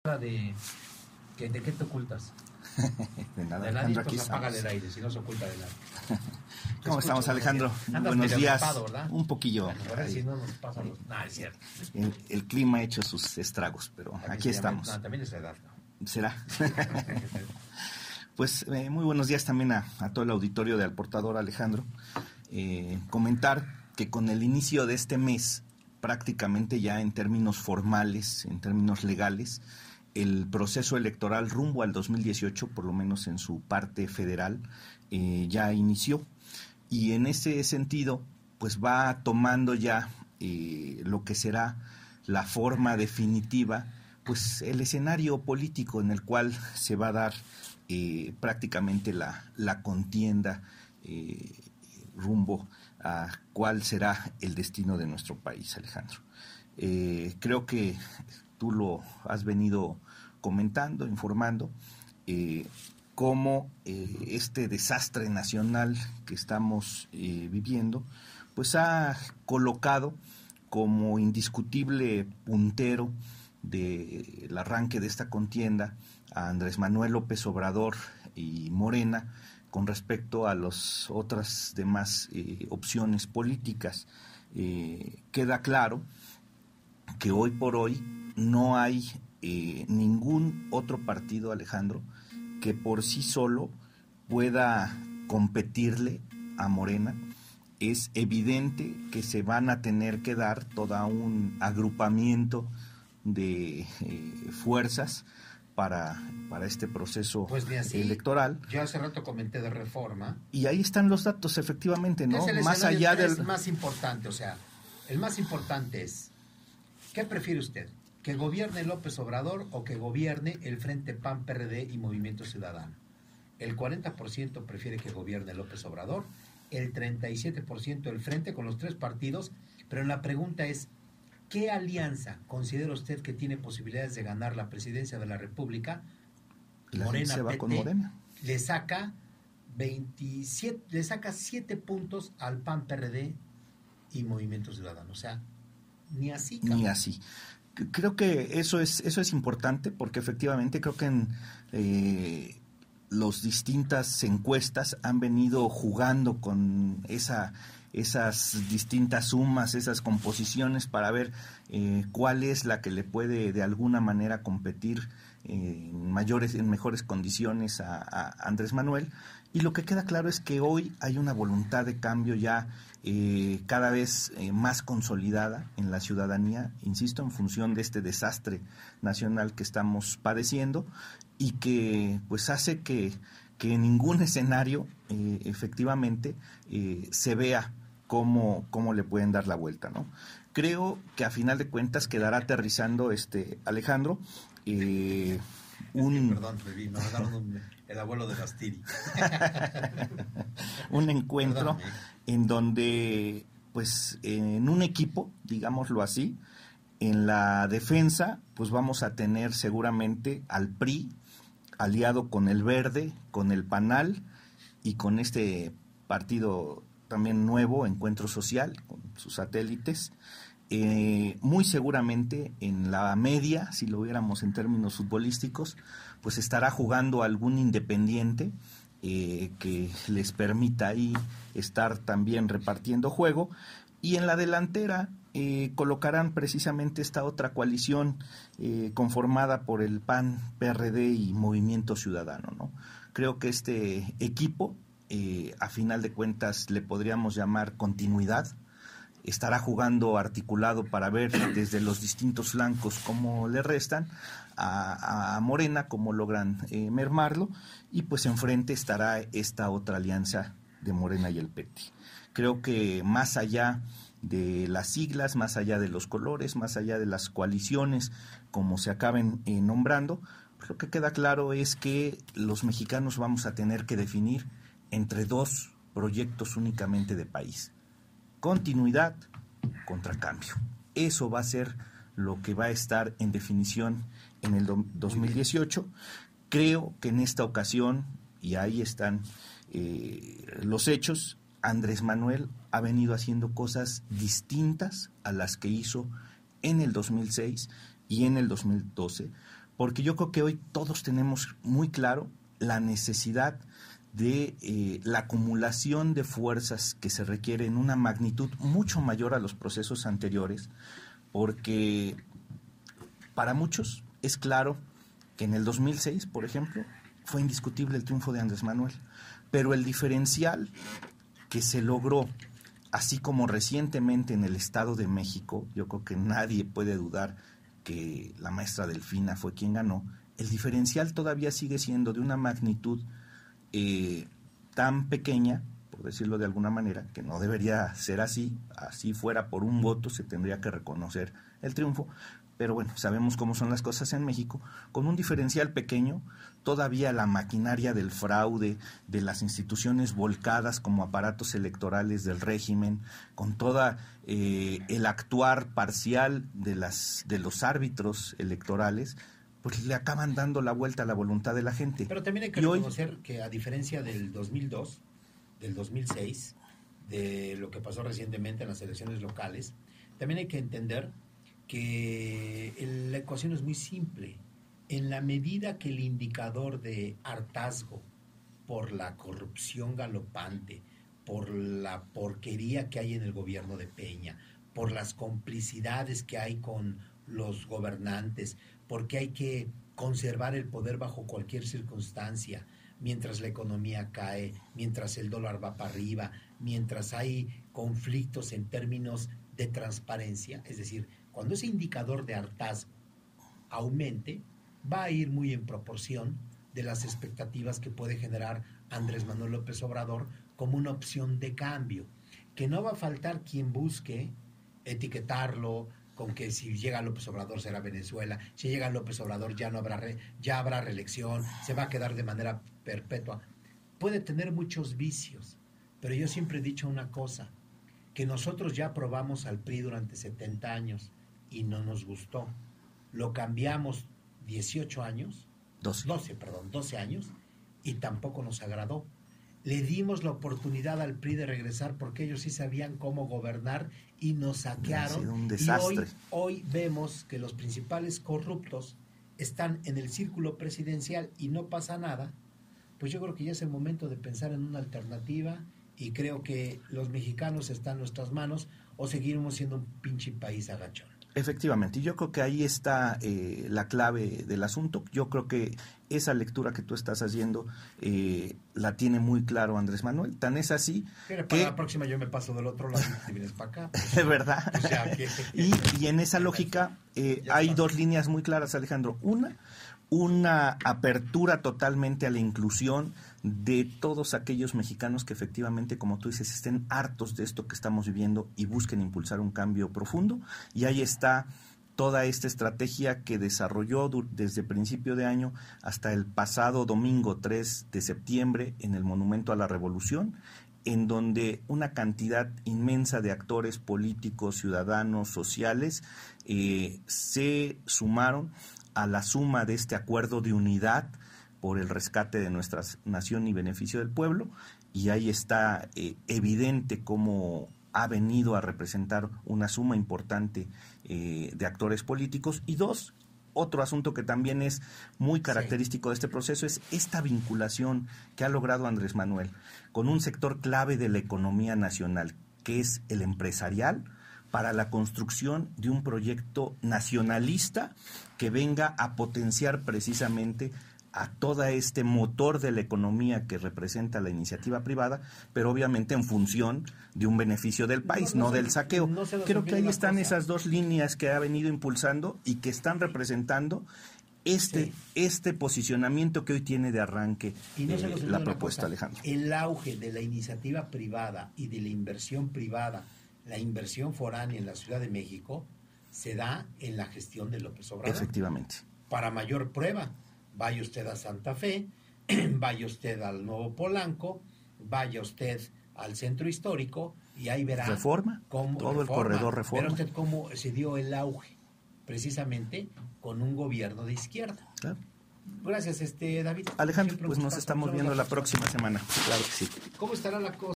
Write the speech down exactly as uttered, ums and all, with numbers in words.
de, que, ¿de qué te ocultas? De nada, de nadie, Alejandro, pues apaga el aire, si no se oculta de nadie. ¿Cómo estamos, Alejandro? Buenos días. Ocupado, un poquillo. Bueno, si no nos pasa los... nah, es cierto. El, el clima ha hecho sus estragos, pero también aquí estamos. Llama, no, también es la edad, ¿no? ¿Será? Pues eh, muy buenos días también a, a todo el auditorio de Al Portador, Alejandro. Eh, comentar que con el inicio de este mes, prácticamente ya en términos formales, en términos legales, el proceso electoral rumbo al dos mil dieciocho, por lo menos en su parte federal, eh, ya inició. Y en ese sentido, pues va tomando ya eh, lo que será la forma definitiva, pues el escenario político en el cual se va a dar eh, prácticamente la, la contienda eh, rumbo a cuál será el destino de nuestro país, Alejandro. Eh, creo que tú lo has venido comentando, informando, eh, cómo eh, este desastre nacional que estamos eh, viviendo, pues ha colocado como indiscutible puntero del arranque de esta contienda a Andrés Manuel López Obrador y Morena con respecto a las otras demás eh, opciones políticas. Eh, queda claro que hoy por hoy no hay eh, ningún otro partido, Alejandro, que por sí solo pueda competirle a Morena. Es evidente que se van a tener que dar todo un agrupamiento de eh, fuerzas para, para este proceso pues así, electoral. Yo hace rato comenté de Reforma. Y ahí están los datos, efectivamente, ¿no? Es más allá del... Es más importante, o sea, el más importante es, ¿qué prefiere usted? ¿Que gobierne López Obrador o que gobierne el Frente P A N, P R D y Movimiento Ciudadano? El cuarenta por ciento prefiere que gobierne López Obrador, el treinta y siete por ciento el Frente con los tres partidos, pero la pregunta es, ¿qué alianza considera usted que tiene posibilidades de ganar la presidencia de la República? La Morena, se va P T, con Morena. Le saca veintisiete, le saca siete puntos al P A N, P R D y Movimiento Ciudadano, o sea, ni así. Cabrón. Ni así. Creo que eso es eso es importante porque efectivamente creo que en eh, las distintas encuestas han venido jugando con esa esas distintas sumas, esas composiciones para ver eh, cuál es la que le puede de alguna manera competir eh, en mayores, en mejores condiciones a, a Andrés Manuel. Y lo que queda claro es que hoy hay una voluntad de cambio ya eh, cada vez eh, más consolidada en la ciudadanía, insisto, en función de este desastre nacional que estamos padeciendo y que pues hace que, que en ningún escenario eh, efectivamente eh, se vea cómo, cómo le pueden dar la vuelta, ¿no? Creo que a final de cuentas quedará aterrizando este Alejandro eh, un... Sí, perdón, me mandaron un, el abuelo de Bastiri. un encuentro Perdóname. En donde, pues, en un equipo, digámoslo así, en la defensa, pues vamos a tener seguramente al P R I, aliado con el Verde, con el Panal y con este partido también nuevo, Encuentro Social, con sus satélites. Eh, muy seguramente en la media, si lo viéramos en términos futbolísticos, pues estará jugando algún independiente eh, que les permita ahí estar también repartiendo juego, y en la delantera eh, colocarán precisamente esta otra coalición eh, conformada por el P A N, P R D y Movimiento Ciudadano, ¿no? Creo que este equipo, eh, a final de cuentas, le podríamos llamar continuidad. Estará jugando articulado para ver desde los distintos flancos cómo le restan a, a Morena, cómo logran eh, mermarlo, y pues enfrente estará esta otra alianza de Morena y el P T. Creo que más allá de las siglas, más allá de los colores, más allá de las coaliciones, como se acaben eh, nombrando, pues lo que queda claro es que los mexicanos vamos a tener que definir entre dos proyectos únicamente de país: continuidad contra cambio. Eso va a ser lo que va a estar en definición en el dos mil dieciocho. Creo que en esta ocasión, y ahí están eh, los hechos, Andrés Manuel ha venido haciendo cosas distintas a las que hizo en el dos mil seis y en el dos mil doce, porque yo creo que hoy todos tenemos muy claro la necesidad de eh, la acumulación de fuerzas que se requiere en una magnitud mucho mayor a los procesos anteriores, porque para muchos es claro que en el dos mil seis, por ejemplo, fue indiscutible el triunfo de Andrés Manuel, pero el diferencial que se logró, así como recientemente en el Estado de México, yo creo que nadie puede dudar que la maestra Delfina fue quien ganó, el diferencial todavía sigue siendo de una magnitud eh, tan pequeña, por decirlo de alguna manera, que no debería ser así, así fuera por un voto se tendría que reconocer el triunfo, pero bueno, sabemos cómo son las cosas en México, con un diferencial pequeño, todavía la maquinaria del fraude, de las instituciones volcadas como aparatos electorales del régimen, con toda eh, el actuar parcial de las de los árbitros electorales, pues le acaban dando la vuelta a la voluntad de la gente. Pero también hay que y reconocer hoy, que a diferencia del dos mil dos, del dos mil seis, de lo que pasó recientemente en las elecciones locales, también hay que entender que el, la ecuación es muy simple. En la medida que el indicador de hartazgo por la corrupción galopante, por la porquería que hay en el gobierno de Peña, por las complicidades que hay con los gobernantes, porque hay que conservar el poder bajo cualquier circunstancia, mientras la economía cae, mientras el dólar va para arriba, mientras hay conflictos en términos de transparencia, es decir, cuando ese indicador de hartazgo aumente, va a ir muy en proporción de las expectativas que puede generar Andrés Manuel López Obrador como una opción de cambio, que no va a faltar quien busque etiquetarlo con que si llega López Obrador será Venezuela, si llega López Obrador ya no habrá re, ya habrá reelección, se va a quedar de manera perpetua. Puede tener muchos vicios, pero yo siempre he dicho una cosa, que nosotros ya probamos al P R I durante setenta años y no nos gustó. Lo cambiamos dieciocho años, doce. doce, perdón, doce años, y tampoco nos agradó. Le dimos la oportunidad al P R I de regresar porque ellos sí sabían cómo gobernar y nos saquearon. Ha sido un desastre. Y hoy, hoy vemos que los principales corruptos están en el círculo presidencial y no pasa nada. Pues yo creo que ya es el momento de pensar en una alternativa y creo que los mexicanos están en nuestras manos o seguiremos siendo un pinche país agachón. Efectivamente, y yo creo que ahí está eh, la clave del asunto. Yo creo que esa lectura que tú estás haciendo eh, la tiene muy claro Andrés Manuel. Tan es así Pero que... para la próxima yo me paso del otro lado y vienes para acá. Pues, es verdad. O sea, que, y, y en esa lógica eh, hay está. dos líneas muy claras, Alejandro. Una, una apertura totalmente a la inclusión de todos aquellos mexicanos que efectivamente, como tú dices, estén hartos de esto que estamos viviendo y busquen impulsar un cambio profundo. Y ahí está toda esta estrategia que desarrolló desde principio de año hasta el pasado domingo tres de septiembre en el Monumento a la Revolución, en donde una cantidad inmensa de actores políticos, ciudadanos, sociales, eh, se sumaron a la suma de este acuerdo de unidad por el rescate de nuestra nación y beneficio del pueblo, y ahí está eh, evidente cómo ha venido a representar una suma importante eh, de actores políticos. Y dos, otro asunto que también es muy característico sí. de este proceso es esta vinculación que ha logrado Andrés Manuel con un sector clave de la economía nacional, que es el empresarial, para la construcción de un proyecto nacionalista que venga a potenciar precisamente a todo este motor de la economía que representa la iniciativa privada, pero obviamente en función de un beneficio del país, no, no, no del saqueo. No Creo que ahí están cosa. esas dos líneas que ha venido impulsando y que están representando este, sí. este posicionamiento que hoy tiene de arranque y no eh, la propuesta, cosa. Alejandro. El auge de la iniciativa privada y de la inversión privada, la inversión foránea en la Ciudad de México, se da en la gestión de López Obrador. Efectivamente. Para mayor prueba, vaya usted a Santa Fe, vaya usted al Nuevo Polanco, vaya usted al Centro Histórico y ahí verá reforma, cómo todo reforma, el corredor Reforma. Verá usted cómo se dio el auge, precisamente con un gobierno de izquierda. Claro. Gracias, este David. Alejandro, pues nos estamos viendo la próxima semana. Claro que sí. ¿Cómo estará la cosa?